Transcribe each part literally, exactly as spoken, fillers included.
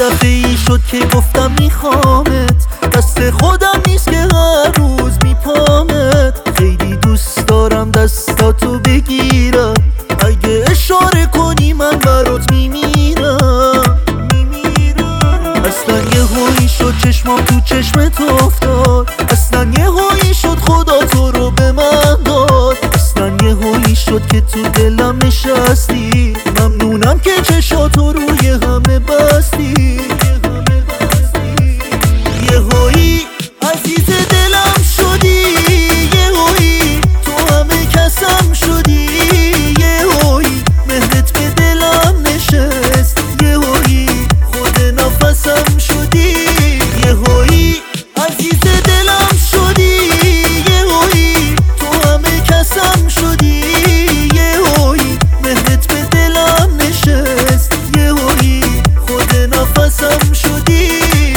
دفعه ای شد که گفتم میخوامت، دست خودم نیست که هر روز میپامت. خیلی دوست دارم دستاتو بگیرم، اگه اشاره کنی من برات میمیرم میمیرم. اصلا یه هایی شد چشمام تو چشمت افتاد، اصلا یه هایی شد خدا تو رو به من داد. اصلا یه هایی شد که تو دلم نشستی، ممنونم که چشاتو روی همه بستی. یه هایی عزیز دلم شدی، یه هایی تو همه کسم شدی، یه هایی مهرت به دلم نشست، یه هایی خود نفسم شدی. یه هایی عزیز دلم شدی، یه هایی تو همه کسم شدی، یه هایی مهرت به دلم نشست، یه هایی خود نفسم شدی.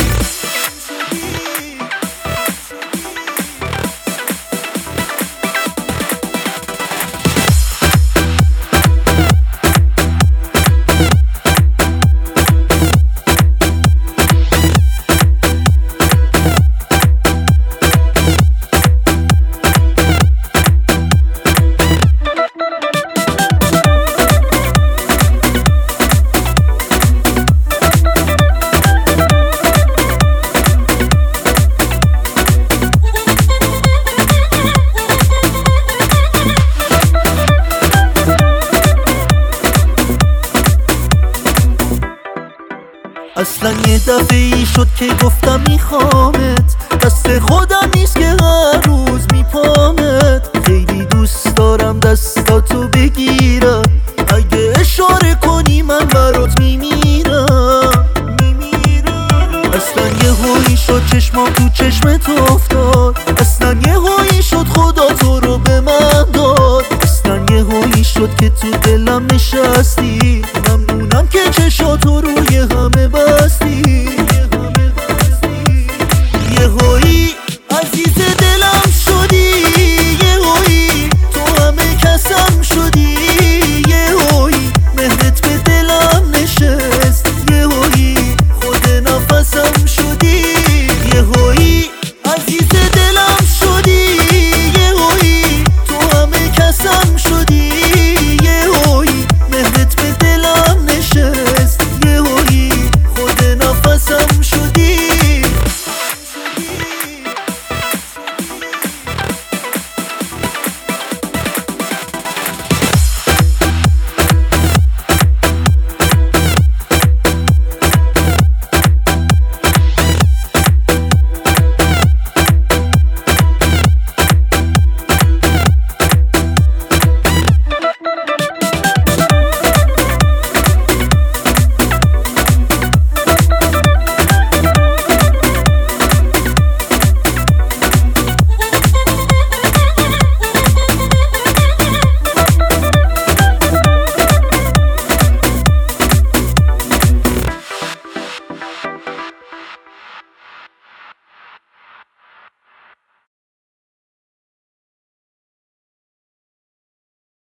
اصلا یه دفعه ای شد که گفتم میخوامت، دست خودم نیست که هر روز میپامت. خیلی دوست دارم دستاتو بگیرم، اگه اشاره کنی من برات میمیرم میمیرم. اصلا یه هایی شد چشمام تو چشمت افتاد،